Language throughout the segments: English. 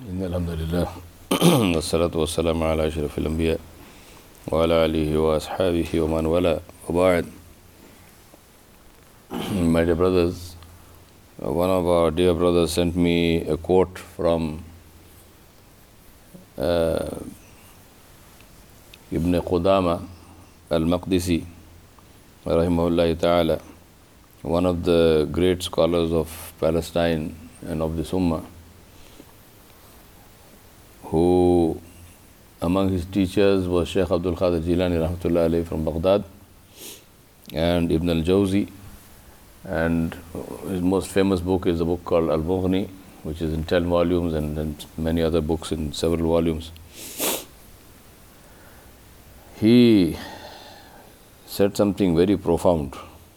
إن الحمد لله والصلاة والسلام على أشرف الأنبياء وعلى آله وأصحابه ومن والاه وبعد. My dear brothers, one of our dear brothers sent me a quote from Ibn Qudama al-Maqdisi rahimahullah ta'ala, one of the great scholars of Palestine and of the Ummah, who among his teachers was Shaykh Abdul Qadir Jilani rahmatullah alayhi from Baghdad, and Ibn al-Jawzi, and his most famous book is a book called Al-Mughni, which is in 10 volumes, and many other books in several volumes. He said something very profound,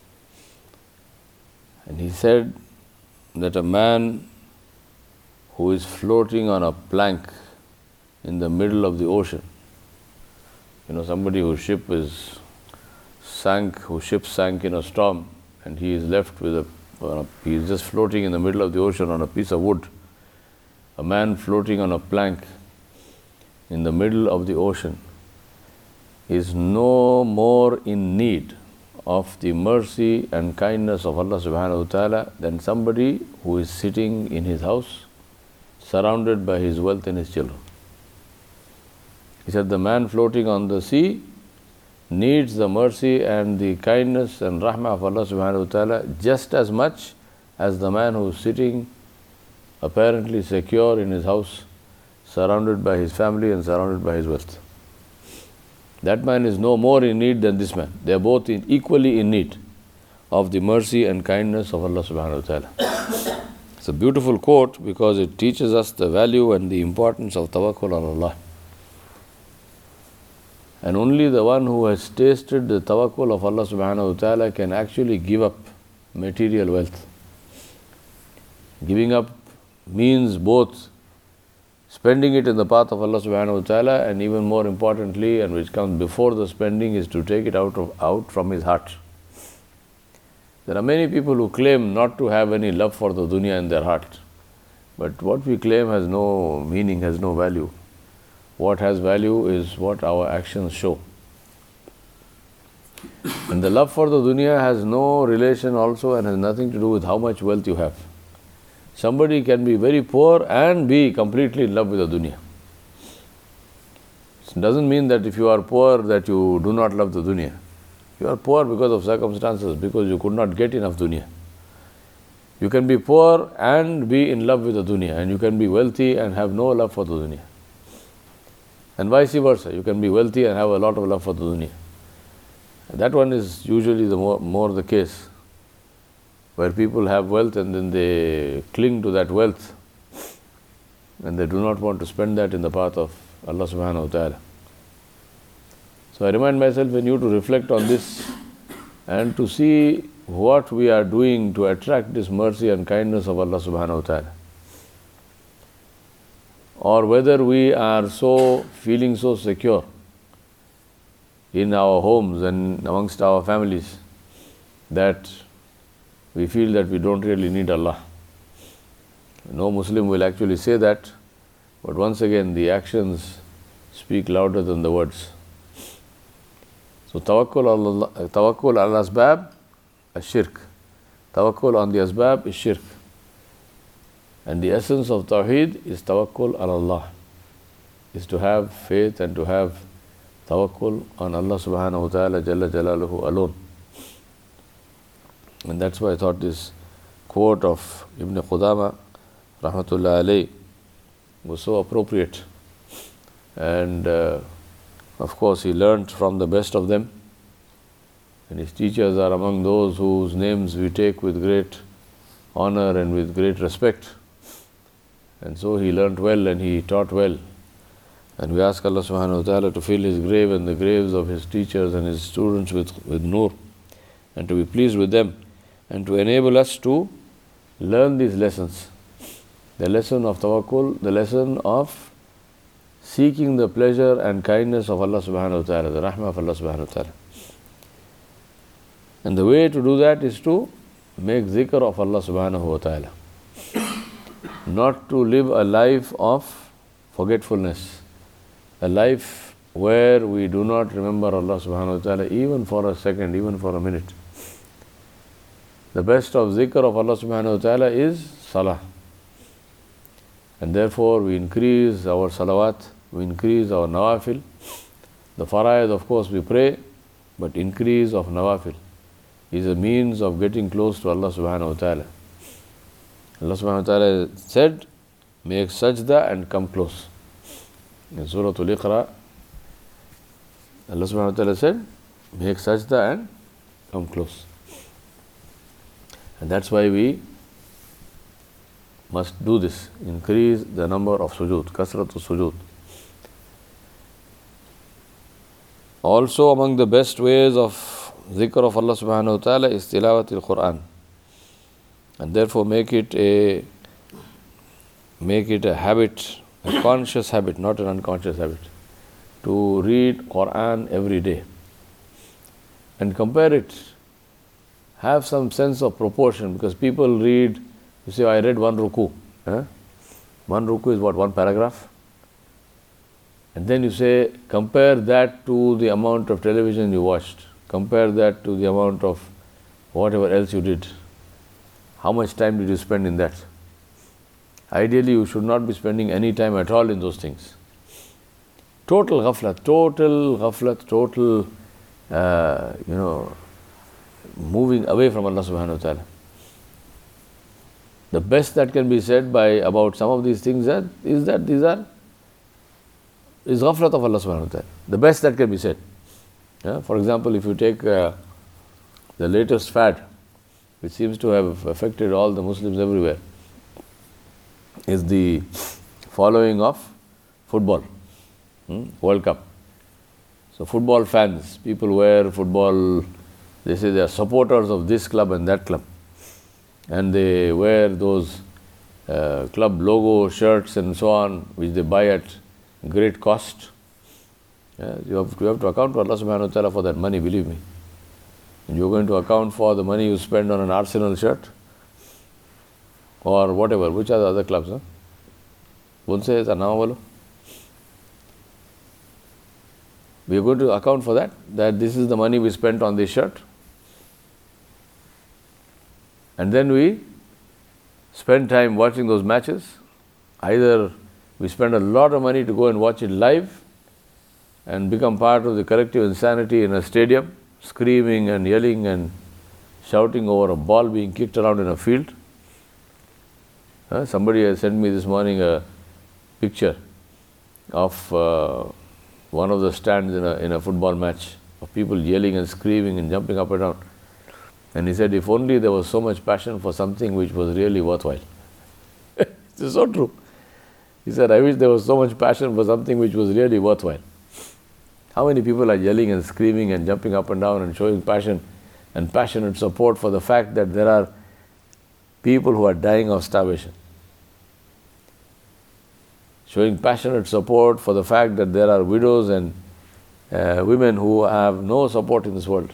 and he said that a man who is floating on a plank in the middle of the ocean, somebody whose ship sank in a storm, and he is left with he is just floating in the middle of the ocean on a piece of wood. A man floating on a plank in the middle of the ocean is no more in need of the mercy and kindness of Allah subhanahu wa ta'ala than somebody who is sitting in his house surrounded by his wealth and his children. He said the man floating on the sea needs the mercy and the kindness and rahmah of Allah subhanahu wa ta'ala just as much as the man who is sitting apparently secure in his house, surrounded by his family and surrounded by his wealth. That man is no more in need than this man. They are both equally in need of the mercy and kindness of Allah subhanahu wa ta'ala. It's a beautiful quote because it teaches us the value and the importance of tawakkul on Allah. And only the one who has tasted the tawakkul of Allah subhanahu wa ta'ala can actually give up material wealth. Giving up means both spending it in the path of Allah subhanahu wa ta'ala, and even more importantly, and which comes before the spending, is to take it out from his heart. There are many people who claim not to have any love for the dunya in their heart. But what we claim has no meaning, has no value. What has value is what our actions show. And the love for the dunya has no relation also and has nothing to do with how much wealth you have. Somebody can be very poor and be completely in love with the dunya. It doesn't mean that if you are poor that you do not love the dunya. You are poor because of circumstances, because you could not get enough dunya. You can be poor and be in love with the dunya, and you can be wealthy and have no love for the dunya. And vice versa, you can be wealthy and have a lot of love for the dunya. That one is usually the more the case, where people have wealth and then they cling to that wealth and they do not want to spend that in the path of Allah subhanahu wa ta'ala. So I remind myself and you to reflect on this and to see what we are doing to attract this mercy and kindness of Allah subhanahu wa ta'ala. Or whether we are feeling so secure in our homes and amongst our families that we feel that we don't really need Allah. No Muslim will actually say that, but once again the actions speak louder than the words. So tawakkul al-asbab is shirk. Tawakkul on the asbab is shirk. And the essence of Tawheed is tawakkul on Allah, is to have faith and to have tawakkul on Allah subhanahu wa ta'ala jalla jalaluhu alone. And that's why I thought this quote of Ibn Qudama rahmatullah alayhi was so appropriate. And of course he learnt from the best of them, and his teachers are among those whose names we take with great honor and with great respect. And so he learnt well and he taught well. And we ask Allah subhanahu wa ta'ala to fill his grave and the graves of his teachers and his students with nur, and to be pleased with them, and to enable us to learn these lessons. The lesson of tawakkul, the lesson of seeking the pleasure and kindness of Allah subhanahu wa ta'ala, the rahmah of Allah subhanahu wa ta'ala. And the way to do that is to make zikr of Allah subhanahu wa ta'ala. not to live a life of forgetfulness, a life where we do not remember Allah subhanahu wa ta'ala even for a second, even for a minute. The best of zikr of Allah subhanahu wa ta'ala is salah. And therefore we increase our salawat, we increase our nawafil. The fara'id, of course, we pray, but increase of nawafil is a means of getting close to Allah subhanahu wa ta'ala. Allah subhanahu wa ta'ala said, make sajda and come close. In Surah Al-Iqra, Allah subhanahu wa ta'ala said, make sajda and come close. And that's why we must do this, increase the number of sujood, kasratu sujood. Also among the best ways of zikr of Allah subhanahu wa ta'ala is tilawatil Quran. And therefore make it a habit, a conscious habit, not an unconscious habit, to read Quran every day. And compare it. Have some sense of proportion, because people read, you say, I read one ruku. One ruku is what, one paragraph? And then you say, compare that to the amount of television you watched. Compare that to the amount of whatever else you did. How much time did you spend in that? Ideally, you should not be spending any time at all in those things. Total ghaflat, total, moving away from Allah subhanahu wa ta'ala. The best that can be said about some of these things is that these are ghaflat of Allah subhanahu wa ta'ala. The best that can be said. For example, if you take the latest fad, which seems to have affected all the Muslims everywhere, is the following of football, World Cup. So football fans, people wear football, they say they are supporters of this club and that club. And they wear those club logo shirts and so on, which they buy at great cost. You have to account to Allah subhanahu wa ta'ala for that money, believe me. And you're going to account for the money you spend on an Arsenal shirt or whatever. Which are the other clubs? Bunse is Anamavalu. We are going to account for that this is the money we spent on this shirt. And then we spend time watching those matches. Either we spend a lot of money to go and watch it live and become part of the collective insanity in a stadium, screaming and yelling and shouting over a ball being kicked around in a field. Somebody has sent me this morning a picture of one of the stands in a football match, of people yelling and screaming and jumping up and down. And he said, if only there was so much passion for something which was really worthwhile. This is so true. He said, I wish there was so much passion for something which was really worthwhile. How many people are yelling and screaming and jumping up and down and showing passion and passionate support for the fact that there are people who are dying of starvation? Showing passionate support for the fact that there are widows and women who have no support in this world.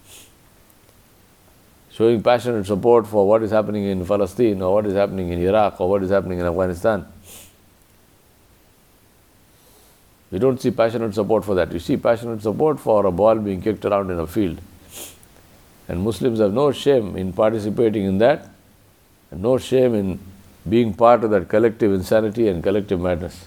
Showing passionate support for what is happening in Palestine or what is happening in Iraq or what is happening in Afghanistan. You don't see passionate support for that. You see passionate support for a ball being kicked around in a field. And Muslims have no shame in participating in that, and no shame in being part of that collective insanity and collective madness.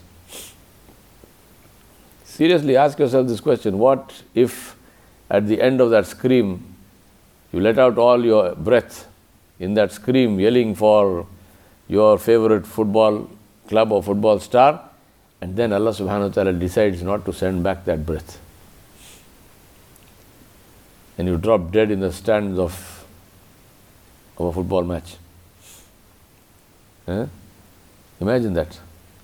Seriously ask yourself this question: what if at the end of that scream you let out all your breath in that scream, yelling for your favorite football club or football star, and then Allah subhanahu wa ta'ala decides not to send back that breath, and you drop dead in the stands of a football match? Imagine that.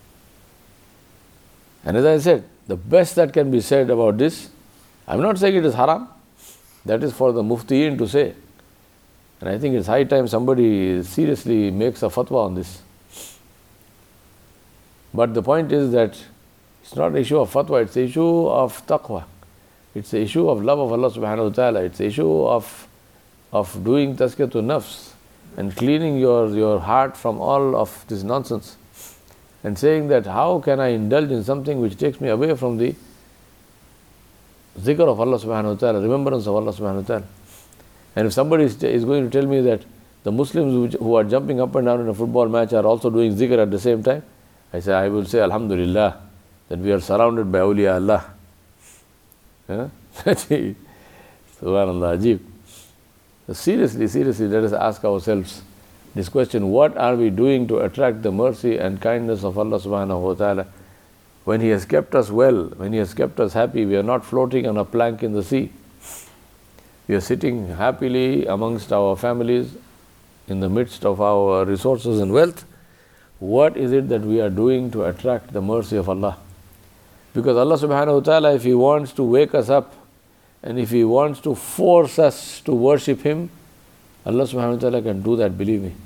And as I said, the best that can be said about this, I'm not saying it is haram. That is for the muftiyin to say. And I think it's high time somebody seriously makes a fatwa on this. But the point is that it's not an issue of fatwa, it's an issue of taqwa. It's an issue of love of Allah subhanahu wa ta'ala. It's an issue of doing tazkiyatun nafs, and cleaning your heart from all of this nonsense, and saying that how can I indulge in something which takes me away from the zikr of Allah subhanahu wa ta'ala, remembrance of Allah subhanahu wa ta'ala. And if somebody is going to tell me that the Muslims who are jumping up and down in a football match are also doing zikr at the same time, I will say Alhamdulillah that we are surrounded by awliya Allah. Subhanallah, Ajib. So seriously, let us ask ourselves this question: what are we doing to attract the mercy and kindness of Allah subhanahu wa ta'ala? When He has kept us well, when He has kept us happy, we are not floating on a plank in the sea. We are sitting happily amongst our families, in the midst of our resources and wealth. What is it that we are doing to attract the mercy of Allah? Because Allah subhanahu wa ta'ala, if He wants to wake us up, and if He wants to force us to worship Him, Allah subhanahu wa ta'ala can do that, believe me.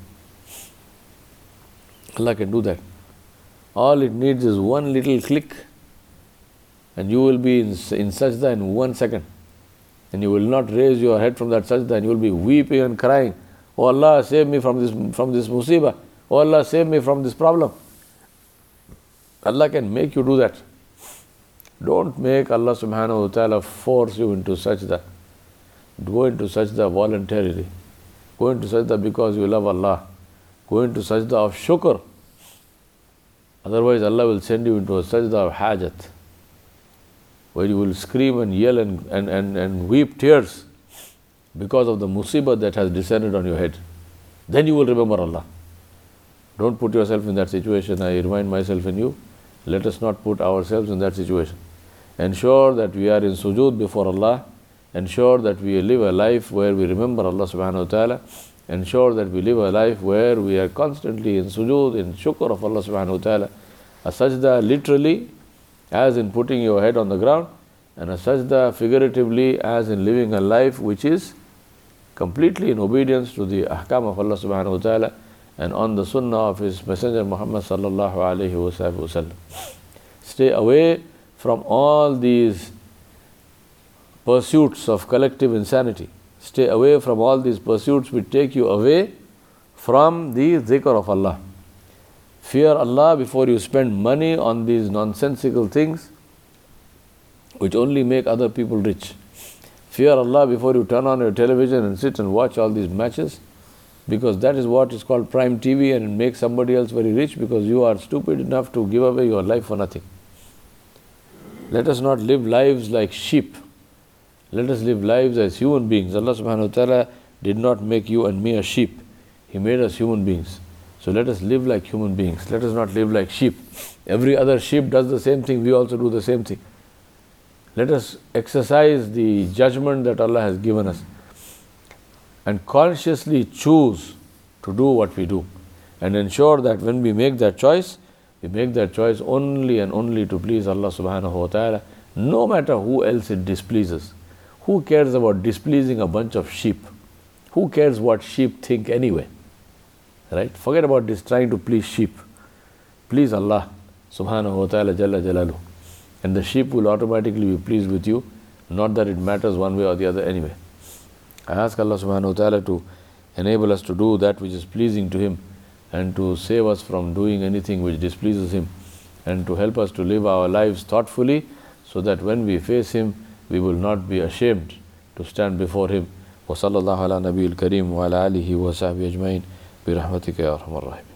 Allah can do that. All it needs is one little click, and you will be in sajda in 1 second. And you will not raise your head from that sajda, and you will be weeping and crying, "Oh Allah, save me from this musibah. Oh Allah, save me from this problem." Allah can make you do that. Don't make Allah subhanahu wa ta'ala force you into sajda. Go into sajda voluntarily. Go into sajda because you love Allah. Go into sajda of shukr. Otherwise Allah will send you into a sajda of hajat, where you will scream and yell and weep tears because of the musibah that has descended on your head. Then you will remember Allah. Don't put yourself in that situation. I remind myself and you, let us not put ourselves in that situation. Ensure that we are in sujood before Allah. Ensure that we live a life where we remember Allah subhanahu wa ta'ala. Ensure that we live a life where we are constantly in sujood, in shukr of Allah subhanahu wa ta'ala. A sajda literally, as in putting your head on the ground, and a sajda figuratively, as in living a life which is completely in obedience to the ahkam of Allah subhanahu wa ta'ala and on the sunnah of His Messenger Muhammad sallallahu alayhi wa sallam. Stay away from all these pursuits of collective insanity. Stay away from all these pursuits which take you away from the zikr of Allah. Fear Allah before you spend money on these nonsensical things which only make other people rich. Fear Allah before you turn on your television and sit and watch all these matches, because that is what is called prime TV, and it makes somebody else very rich because you are stupid enough to give away your life for nothing. Let us not live lives like sheep. Let us live lives as human beings. Allah subhanahu wa ta'ala did not make you and me a sheep. He made us human beings. So let us live like human beings. Let us not live like sheep. Every other sheep does the same thing. We also do the same thing. Let us exercise the judgment that Allah has given us and consciously choose to do what we do, and ensure that when we make that choice, we make that choice only and only to please Allah subhanahu wa ta'ala, no matter who else it displeases. Who cares about displeasing a bunch of sheep? Who cares what sheep think anyway? Right? Forget about this trying to please sheep. Please Allah subhanahu wa ta'ala jalla jalaluhu, and the sheep will automatically be pleased with you, not that it matters one way or the other anyway. I ask Allah subhanahu wa ta'ala to enable us to do that which is pleasing to Him, and to save us from doing anything which displeases Him, and to help us to live our lives thoughtfully, so that when we face Him, we will not be ashamed to stand before Him. Wa sallallahu ala nabiyil kareem wa ala alihi wa sahbihi ajma'in bi rahmatika ya arhamar rahimin.